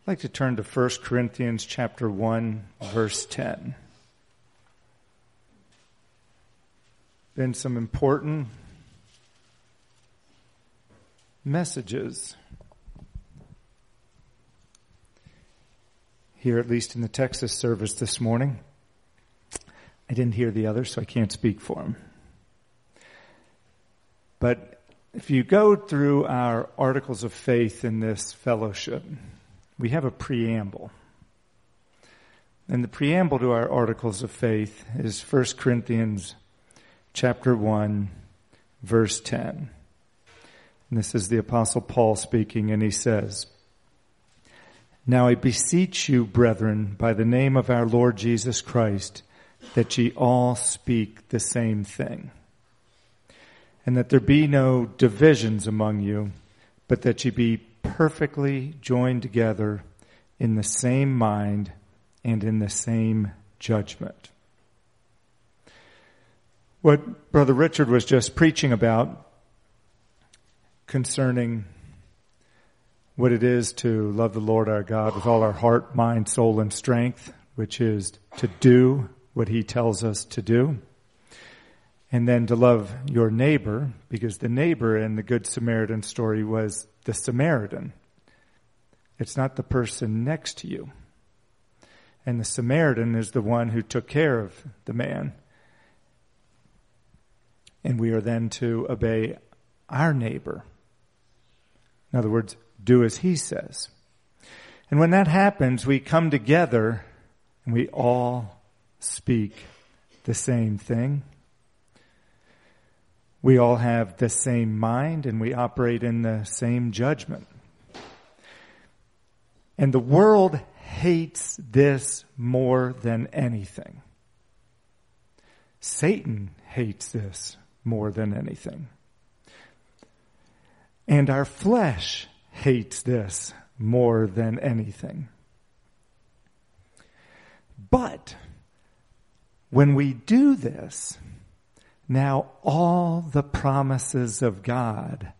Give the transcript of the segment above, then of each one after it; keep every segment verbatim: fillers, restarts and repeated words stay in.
I'd like to turn to First Corinthians chapter one, verse ten. Been some important messages here, at least in the Texas service this morning. I didn't hear the others, so I can't speak for them. But if you go through our articles of faith in this fellowship, we have a preamble. And the preamble to our articles of faith is First Corinthians chapter one, verse ten. And this is the Apostle Paul speaking, and he says, "Now I beseech you, brethren, by the name of our Lord Jesus Christ, that ye all speak the same thing, and that there be no divisions among you, but that ye be perfectly joined together in the same mind and in the same judgment." What Brother Richard was just preaching about concerning what it is to love the Lord our God with all our heart, mind, soul, and strength, which is to do what he tells us to do, and then to love your neighbor, because the neighbor in the Good Samaritan story was the Samaritan. It's not the person next to you. And the Samaritan is the one who took care of the man. And we are then to obey our neighbor. In other words, do as he says. And when that happens, we come together and we all speak the same thing. We all have the same mind and we operate in the same judgment. And the world hates this more than anything. Satan hates this more than anything. And our flesh hates this more than anything. But when we do this, now all the promises of God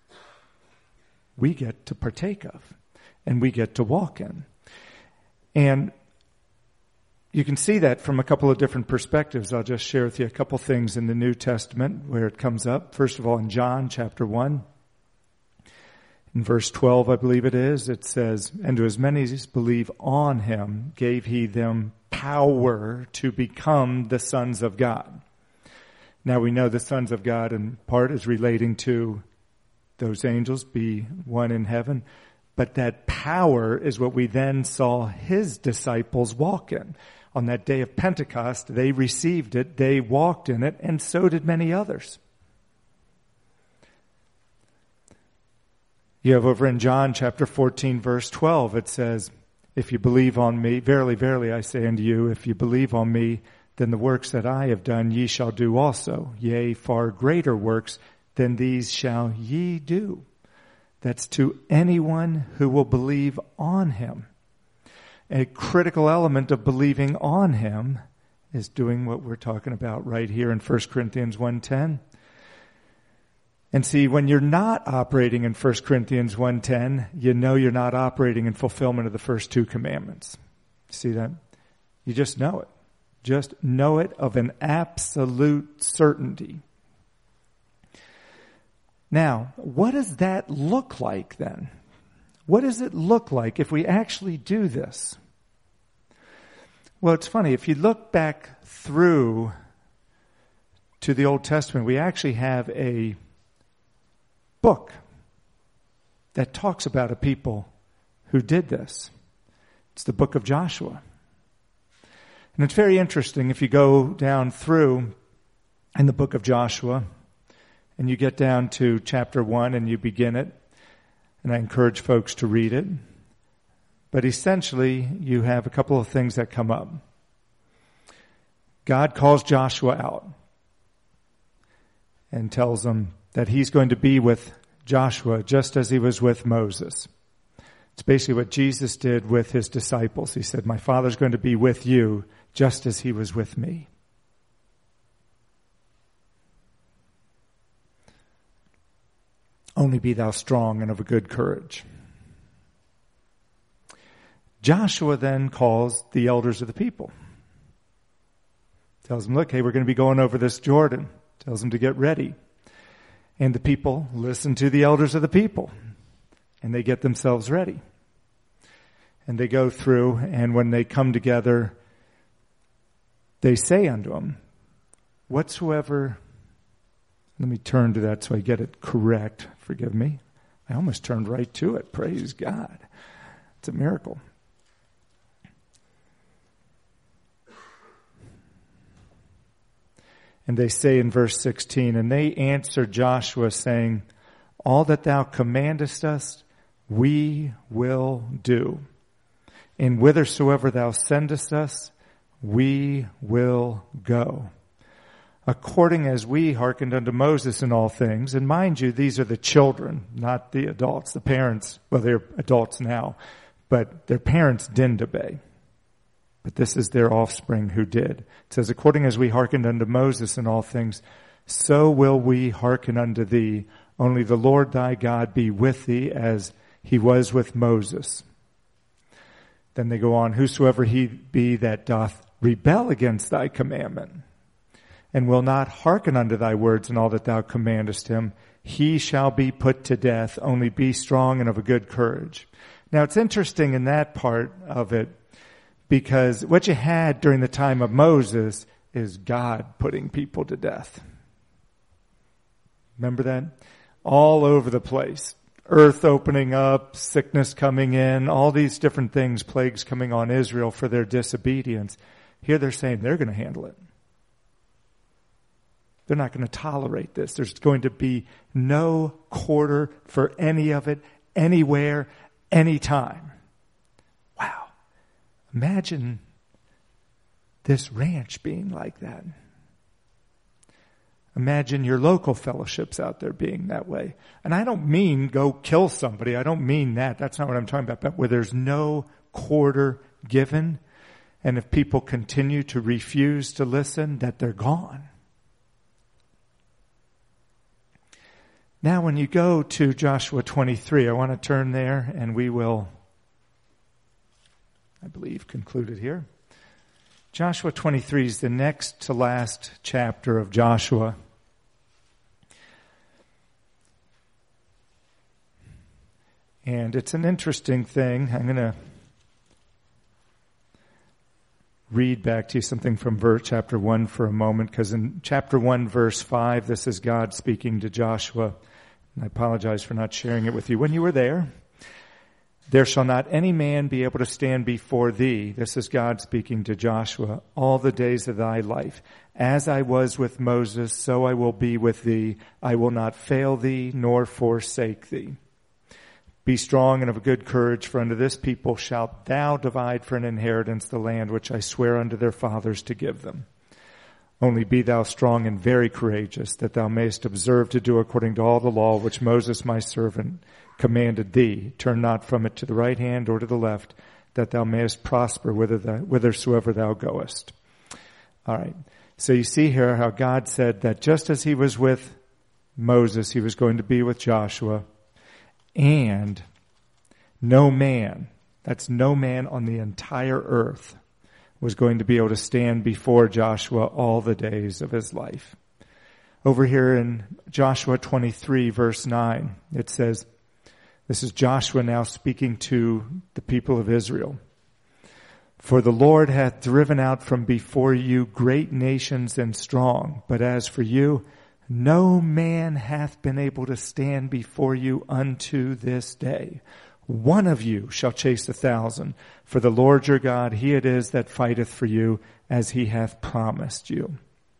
we get to partake of and we get to walk in. And you can see that from a couple of different perspectives. I'll just share with you a couple things in the New Testament where it comes up. First of all, in John chapter one, in verse twelve, I believe it is, it says, "And to as many as believe on him, gave he them power to become the sons of God." Now we know the sons of God in part is relating to those angels, be one in heaven. But that power is what we then saw his disciples walk in. On that day of Pentecost, they received it, they walked in it, and so did many others. You have over in John chapter fourteen, verse twelve, it says, "If you believe on me, verily, verily, I say unto you, if you believe on me, then the works that I have done ye shall do also. Yea, far greater works than these shall ye do." That's to anyone who will believe on him. A critical element of believing on him is doing what we're talking about right here in First Corinthians one ten. And see, when you're not operating in First Corinthians one ten, you know you're not operating in fulfillment of the first two commandments. See that? You just know it. Just know it of an absolute certainty. Now, what does that look like then? What does it look like if we actually do this? Well, it's funny. If you look back through to the Old Testament, we actually have a book that talks about a people who did this. It's the book of Joshua. And it's very interesting if you go down through in the book of Joshua and you get down to chapter one and you begin it, and I encourage folks to read it. But essentially, you have a couple of things that come up. God calls Joshua out and tells him that he's going to be with Joshua just as he was with Moses. It's basically what Jesus did with his disciples. He said, "My Father's going to be with you just as he was with me." "Only be thou strong and of a good courage." Joshua then calls the elders of the people. Tells them, look, hey, we're going to be going over this Jordan. Tells them to get ready. And the people listen to the elders of the people. And they get themselves ready. And they go through, and when they come together, they say unto them, whatsoever, let me turn to that so I get it correct. Forgive me. I almost turned right to it. Praise God. It's a miracle. And they say in verse sixteen, and they answered Joshua, saying, all that thou commandest us, we will do. And whithersoever thou sendest us, we will go. According as we hearkened unto Moses in all things. And mind you, these are the children, not the adults. The parents, well, they're adults now, but their parents didn't obey. But this is their offspring who did. It says, according as we hearkened unto Moses in all things, so will we hearken unto thee. Only the Lord thy God be with thee as he was with Moses. Then they go on, whosoever he be that doth rebel against thy commandment, and will not hearken unto thy words and all that thou commandest him, he shall be put to death. Only be strong and of a good courage. Now it's interesting in that part of it, because what you had during the time of Moses is God putting people to death. Remember that? All over the place. Earth opening up, sickness coming in, all these different things, plagues coming on Israel for their disobedience. Here they're saying they're going to handle it. They're not going to tolerate this. There's going to be no quarter for any of it, anywhere, anytime. Wow. Imagine this ranch being like that. Imagine your local fellowships out there being that way. And I don't mean go kill somebody. I don't mean that. That's not what I'm talking about. But where there's no quarter given, and if people continue to refuse to listen, that they're gone. Now when you go to Joshua twenty-three, I want to turn there and we will, I believe, conclude it here. Joshua twenty-three is the next to last chapter of Joshua. And it's an interesting thing. I'm going to read back to you something from verse, chapter one for a moment, because in chapter one, verse five, this is God speaking to Joshua. And I apologize for not sharing it with you. When you were there, there shall not any man be able to stand before thee. This is God speaking to Joshua. All the days of thy life. As I was with Moses, so I will be with thee. I will not fail thee nor forsake thee. Be strong and of a good courage, for unto this people shalt thou divide for an inheritance the land which I swear unto their fathers to give them. Only be thou strong and very courageous, that thou mayest observe to do according to all the law which Moses my servant commanded thee. Turn not from it to the right hand or to the left, that thou mayest prosper whither thou, whithersoever thou goest. All right. So you see here how God said that just as he was with Moses, he was going to be with Joshua. And no man, that's no man on the entire earth, was going to be able to stand before Joshua all the days of his life. Over here in Joshua twenty-three, verse nine, it says, this is Joshua now speaking to the people of Israel. For the Lord hath driven out from before you great nations and strong, but as for you, no man hath been able to stand before you unto this day. One of you shall chase a thousand. For the Lord your God, he it is that fighteth for you, as he hath promised you.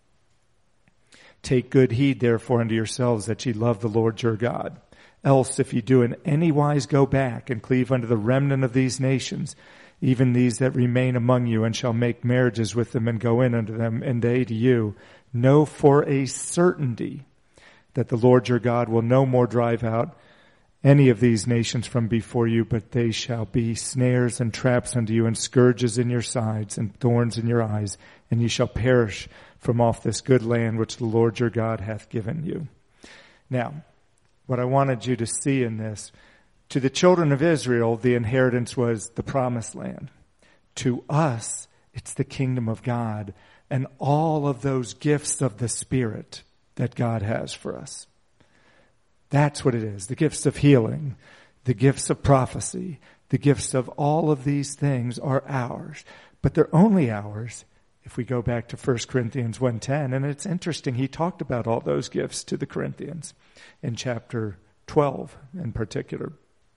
Take good heed therefore unto yourselves that ye love the Lord your God. Else if ye do in any wise go back and cleave unto the remnant of these nations, even these that remain among you, and shall make marriages with them and go in unto them, and they to you, know for a certainty that the Lord your God will no more drive out any of these nations from before you, but they shall be snares and traps unto you, and scourges in your sides, and thorns in your eyes, and ye shall perish from off this good land which the Lord your God hath given you. Now, what I wanted you to see in this, To the children of Israel, the inheritance was the promised land. To us, it's the kingdom of God and all of those gifts of the Spirit that God has for us. That's what it is. The gifts of healing, the gifts of prophecy, the gifts of all of these things are ours. But they're only ours if we go back to First Corinthians one ten. And it's interesting, he talked about all those gifts to the Corinthians in chapter twelve in particular.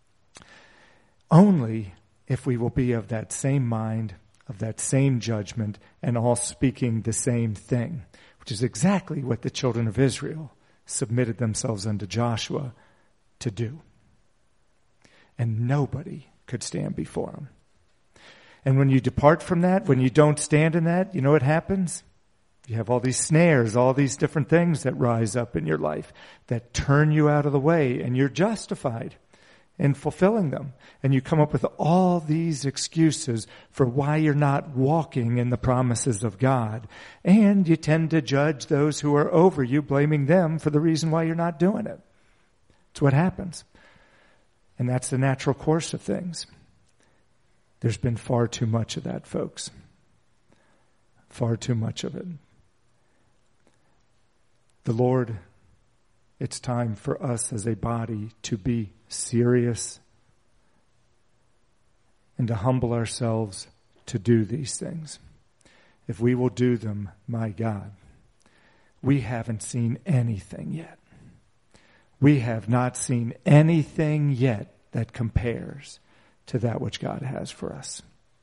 Only if we will be of that same mind, of that same judgment, and all speaking the same thing, which is exactly what the children of Israel submitted themselves unto Joshua to do. And nobody could stand before him. And when you depart from that, when you don't stand in that, you know what happens? You have all these snares, all these different things that rise up in your life that turn you out of the way, and you're justified in fulfilling them. And you come up with all these excuses for why you're not walking in the promises of God. And you tend to judge those who are over you, blaming them for the reason why you're not doing it. It's what happens. And that's the natural course of things. There's been far too much of that, folks. Far too much of it. The Lord, it's time for us as a body to be serious and to humble ourselves to do these things. If we will do them, my God, we haven't seen anything yet. We have not seen anything yet that compares to that which God has for us.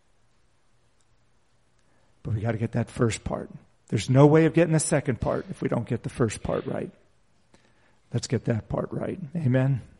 But we got to get that first part. There's no way of getting the second part if we don't get the first part right. Let's get that part right. Amen.